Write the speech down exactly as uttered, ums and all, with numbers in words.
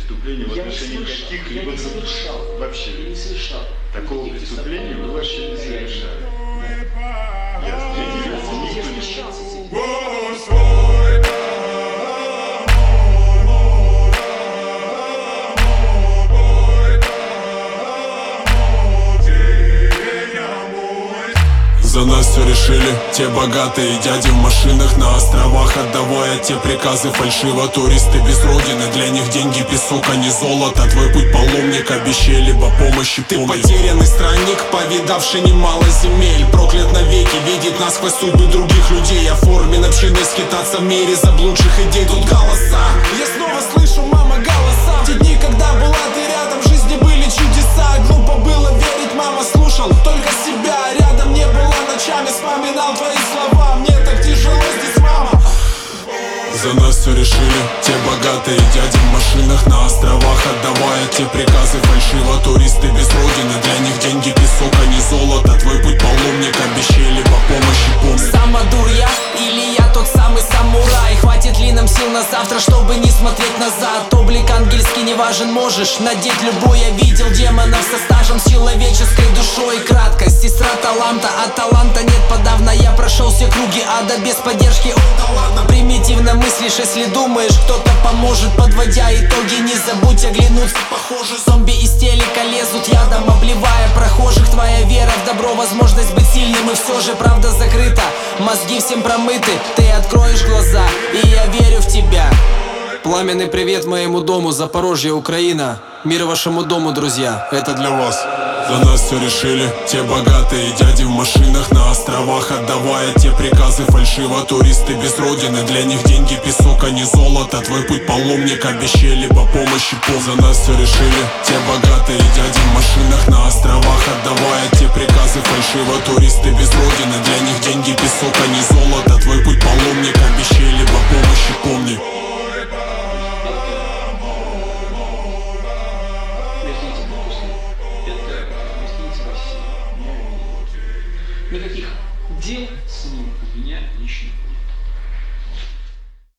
преступлений в Я не отношении совершал. Я каких-либо не совершал. вообще. Я не совершал. Такого Никаких преступления вы вообще не совершали. Ясно. Я Никто не- защищался этим. За нас все решили те богатые дяди в машинах на островах, отдавая те приказы фальшиво. Туристы без родины, для них деньги песок, а не золото. Твой путь паломник, обещали бы помощи. Ты потерянный странник, повидавший немало земель, проклят навеки, видеть насквозь судьбы других людей. Оформлен общиной скитаться в мире заблудших идей. Тут голоса, я снова слышу, мама, голоса. В те дни, когда была ты рядом, в жизни были чудеса. Глупо было верить, мама, слушал только себя. Рядом не было, ночами вспоминал твои слова. Мне так тяжело здесь, мама. За нас все решили те богатые дяди в машинах на островах, отдавая те приказы фальшиво. Туристы без родины, для них деньги песок, а не золото. Твой путь паломник, обещали по помощи, помни. Самодур я или я тот самый самурай? Хватит ли нам сил на завтра, чтобы не смотреть назад? Облик ангельский не важен, можешь надеть любой. Я видел демонов со стажем, с человеческой душой. Краткость, сестра таланта, а таланта нет подавно. Я прошел все круги ада без поддержки. О, да ладно, примитивно мыслишь, если думаешь, кто-то поможет. Подводя итоги, не забудь оглянуться. Похоже, зомби из телека лезут ядом, обливая прохожих. Твоя вера в добро, возможность быть сильным, и все же правда закрыта. Мозги всем промыты, ты откроешь глаза, и я верю в тебя. Пламенный привет моему дому, Запорожье, Украина. Мир вашему дому, друзья, это для вас. За нас все решили те богатые дяди в машинах на островах, отдавая те приказы фальшиво. Туристы без родины, для них деньги песок, а не золото. Твой путь паломник, обещали по помощи пол. За нас все решили те богатые дяди в машинах на островах, отдавая те приказы фальшиво. Туристы без родины, для них деньги песок, а не золото. Твой путь паломник, обещали по помощи, помни. Никаких дел с ним у меня лично